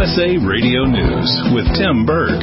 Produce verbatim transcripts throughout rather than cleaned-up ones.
S A Radio News with Tim Berg.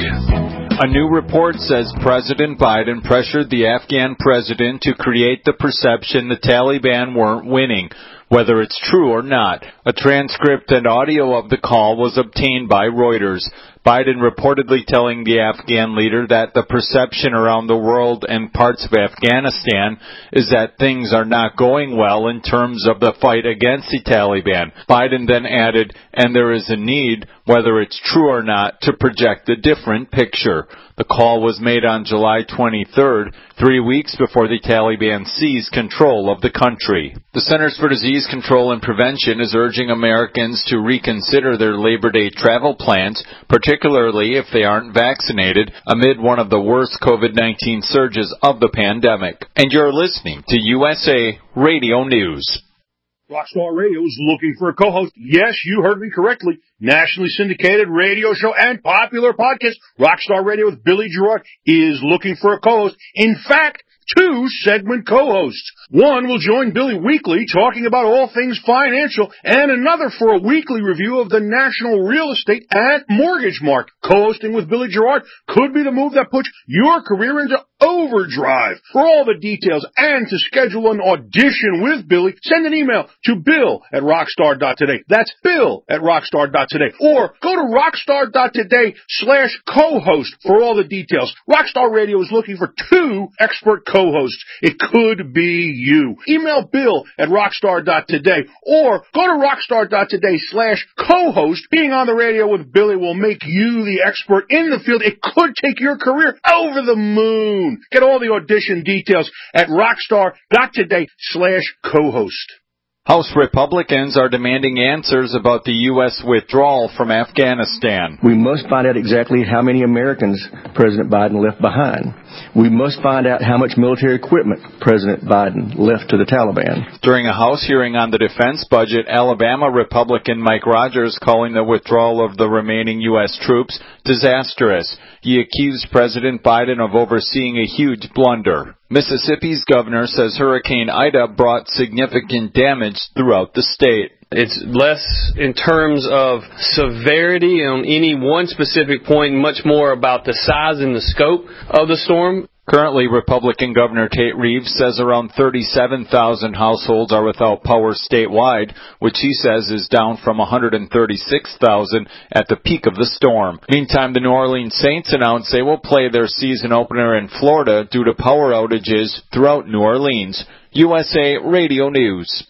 A new report says President Biden pressured the Afghan president to create the perception the Taliban weren't winning, whether it's true or not. A transcript and audio of the call was obtained by Reuters. Biden reportedly telling the Afghan leader that the perception around the world and parts of Afghanistan is that things are not going well in terms of the fight against the Taliban. Biden then added, and there is a need, whether it's true or not, to project a different picture. The call was made on July twenty-third, three weeks before the Taliban seized control of the country. The Centers for Disease Control and Prevention is urging Americans to reconsider their Labor Day travel plans, particularly if they aren't vaccinated, amid one of the worst COVID nineteen surges of the pandemic. And you're listening to U S A Radio News. Rockstar Radio is looking for a co-host. Yes, you heard me correctly. Nationally syndicated radio show and popular podcast, Rockstar Radio with Billy Gerard, is looking for a co-host. In fact, two segment co-hosts. One will join Billy weekly talking about all things financial, and another for a weekly review of the national real estate and mortgage market. Co-hosting with Billy Gerard could be the move that puts your career into overdrive. For all the details and to schedule an audition with Billy, send an email to bill at rockstar dot today. That's bill at rockstar dot today. Or go to rockstar dot today slash co-host for all the details. Rockstar Radio is looking for two expert co-hosts. It could be you. Email bill at rockstar dot today or go to rockstar dot today slash co-host. Being on the radio with Billy will make you the expert in the field. It could take your career over the moon. Get all the audition details at rockstar dot today slash co-host. House Republicans are demanding answers about the U S withdrawal from Afghanistan. We must find out exactly how many Americans President Biden left behind. We must find out how much military equipment President Biden left to the Taliban. During a House hearing on the defense budget, Alabama Republican Mike Rogers calling the withdrawal of the remaining U S troops disastrous. He accused President Biden of overseeing a huge blunder. Mississippi's governor says Hurricane Ida brought significant damage throughout the state. It's less in terms of severity on any one specific point, much more about the size and the scope of the storm. Currently, Republican Governor Tate Reeves says around thirty-seven thousand households are without power statewide, which he says is down from one hundred thirty-six thousand at the peak of the storm. Meantime, the New Orleans Saints announced they will play their season opener in Florida due to power outages throughout New Orleans. U S A Radio News.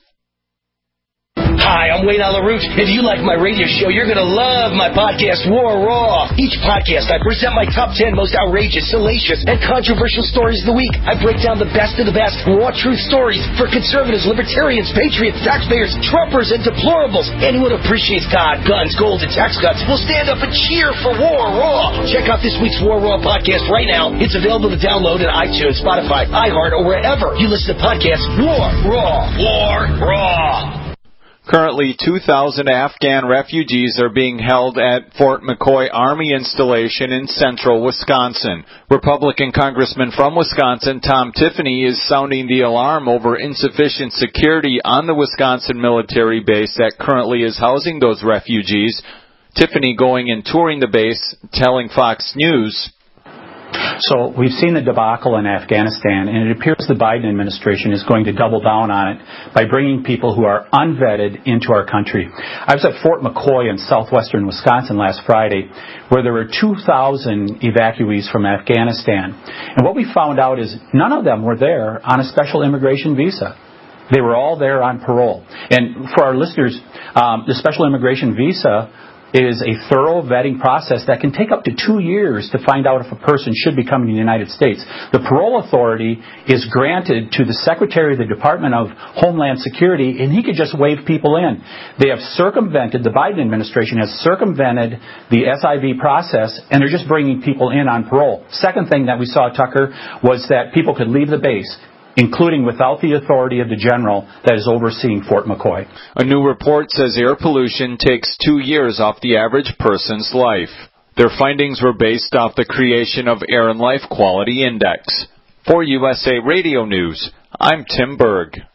Hi, I'm Wayne Alarouche, and if you like my radio show, you're going to love my podcast, War Raw. Each podcast, I present my top ten most outrageous, salacious, and controversial stories of the week. I break down the best of the best, raw truth stories for conservatives, libertarians, patriots, taxpayers, Trumpers, and deplorables. Anyone who appreciates God, guns, gold, and tax cuts will stand up and cheer for War Raw. Check out this week's War Raw podcast right now. It's available to download on iTunes, Spotify, iHeart, or wherever you listen to podcasts. War Raw. War Raw. Currently, two thousand Afghan refugees are being held at Fort McCoy Army Installation in central Wisconsin. Republican Congressman from Wisconsin, Tom Tiffany, is sounding the alarm over insufficient security on the Wisconsin military base that currently is housing those refugees. Tiffany going and touring the base, telling Fox News, So we've seen the debacle in Afghanistan, and it appears the Biden administration is going to double down on it by bringing people who are unvetted into our country. I was at Fort McCoy in southwestern Wisconsin last Friday, where there were two thousand evacuees from Afghanistan. And what we found out is none of them were there on a special immigration visa. They were all there on parole. And for our listeners, um, the special immigration visa is a thorough vetting process that can take up to two years to find out if a person should be coming to the United States. The parole authority is granted to the Secretary of the Department of Homeland Security, and he could just wave people in. They have circumvented, the Biden administration has circumvented the S I V process, and they're just bringing people in on parole. Second thing that we saw, Tucker, was that people could leave the base, including without the authority of the general that is overseeing Fort McCoy. A new report says air pollution takes two years off the average person's life. Their findings were based off the creation of Air and Life Quality Index. For U S A Radio News, I'm Tim Berg.